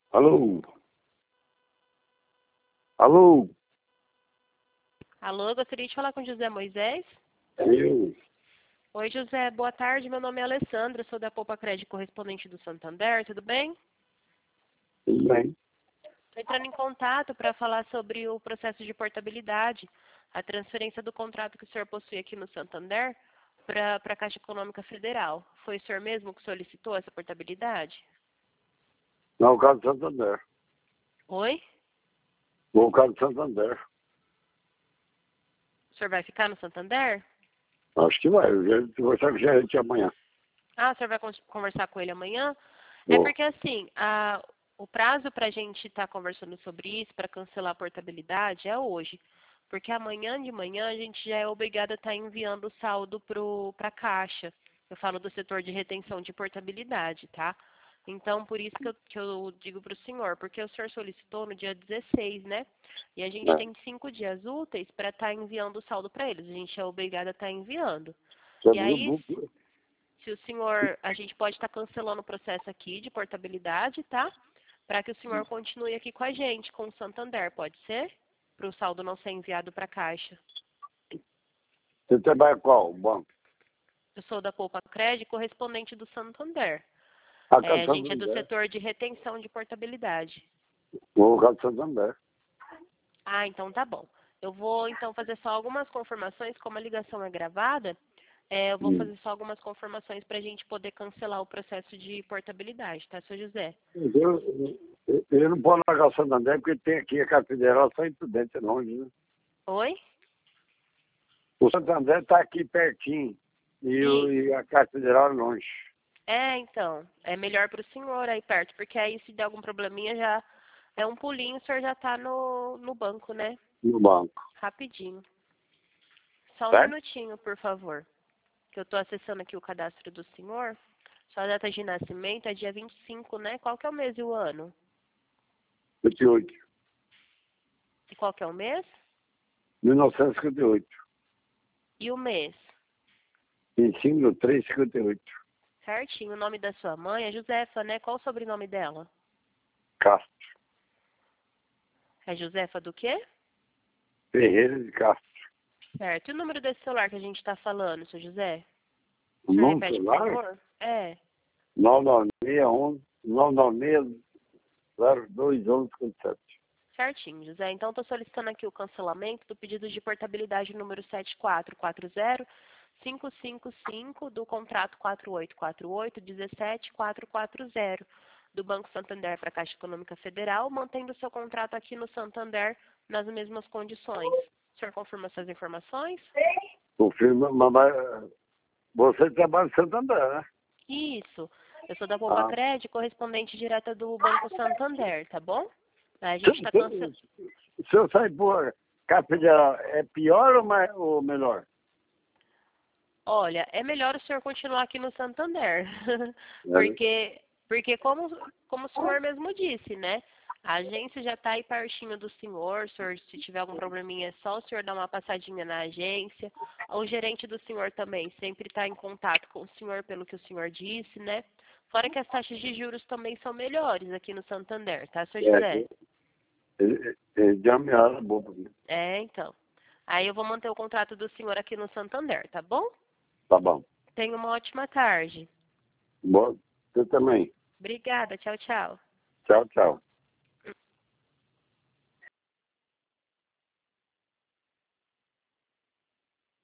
Alô? Alô? Alô, gostaria de falar com José Moisés. Eu? Oi, José, boa tarde. Meu nome é Alessandra, sou da Poupa Crédito correspondente do Santander, tudo bem? Tudo bem? Estou entrando em contato para falar sobre o processo de portabilidade, a transferência do contrato que o senhor possui aqui no Santander para a Caixa Econômica Federal. Foi o senhor mesmo que solicitou essa portabilidade? Não, o caso do Santander. Oi? O caso do Santander. O senhor vai ficar no Santander? Acho que vai. Eu vou conversar com o gerente amanhã. Ah, o senhor vai conversar com ele amanhã? É Vou. porque assim, o prazo para a gente estar conversando sobre isso, para cancelar a portabilidade, é hoje. Porque amanhã de manhã a gente já é obrigado a estar enviando o saldo para a Caixa. Eu falo do setor de retenção de portabilidade, tá? Então, por isso que eu digo para o senhor, porque o senhor solicitou no dia 16, né? E a gente É. tem 5 dias úteis para estar enviando o saldo para eles. A gente é obrigado a estar enviando. Você E viu? aí, se o senhor, a gente pode estar cancelando o processo aqui de portabilidade, tá? Para que o senhor continue aqui com a gente, com o Santander, pode ser? Para o saldo não ser enviado para a Caixa. Você trabalha qual? Banco? Eu sou da Poupa Crédito, correspondente do Santander. A caso A do gente é do Santander. setor de retenção de portabilidade. O caso do Santander. Ah, então tá bom. Eu vou então fazer só algumas confirmações, como a ligação é gravada, eu vou fazer só algumas confirmações para a gente poder cancelar o processo de portabilidade, tá, seu José? Eu não posso largar o Santander porque tem aqui a Caixa Federal só em Prudente, é longe, né? Oi? O Santander está aqui pertinho e a Caixa Federal é longe. Então, é melhor para o senhor aí perto, porque aí se der algum probleminha já é um pulinho, o senhor já tá no banco, né? No banco. Rapidinho. Só um Certo? minutinho, por favor, que eu estou acessando aqui o cadastro do senhor. Sua data de nascimento é dia 25, né? Qual que é o mês e o ano? 58. E qual que é o mês? 1958. E o mês? 25/3/58. Certinho. O nome da sua mãe é Josefa, né? Qual o sobrenome dela? Castro. É Josefa do quê? Ferreira de Castro. Certo. E o número desse celular que a gente está falando, seu José? O O senhor nome repete, por celular? favor? É. 99611 996-021157. Certinho, José. Então, estou solicitando aqui o cancelamento do pedido de portabilidade número 7440-555 do contrato 4848-17440 do Banco Santander para a Caixa Econômica Federal, mantendo seu contrato aqui no Santander nas mesmas condições. O senhor confirma essas informações? Confirma, mas você trabalha em Santander, né? Isso. Eu sou da Poupa Ah. Crédito, correspondente direta do Banco Santander, tá bom? A Se, gente está cancelando. se eu sair por Caixa Federal, é pior ou melhor? Olha, é melhor o senhor continuar aqui no Santander, É. porque como o senhor mesmo disse, né? A agência já está aí pertinho do senhor, se tiver algum probleminha é só o senhor dar uma passadinha na agência. O gerente do senhor também sempre está em contato com o senhor, pelo que o senhor disse, né? Fora que as taxas de juros também são melhores aqui no Santander, tá, seu José? De ameaça boba. Então. Aí eu vou manter o contrato do senhor aqui no Santander, tá bom? Tá bom. Tenha uma ótima tarde. Bom, você também. Obrigada. Tchau, tchau. Tchau, tchau.